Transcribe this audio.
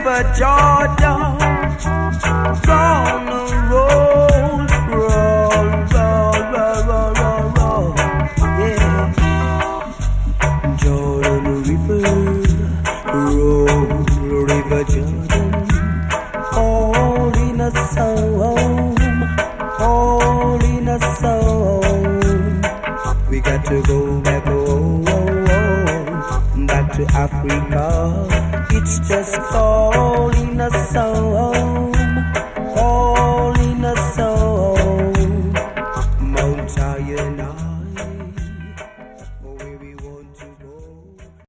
River Jordan, gonna roll, roll, roll, roll, roll, roll, roll, yeah. Jordan River, roll, River Jordan, all in a song, all in a song. We got to go back home, back to Africa.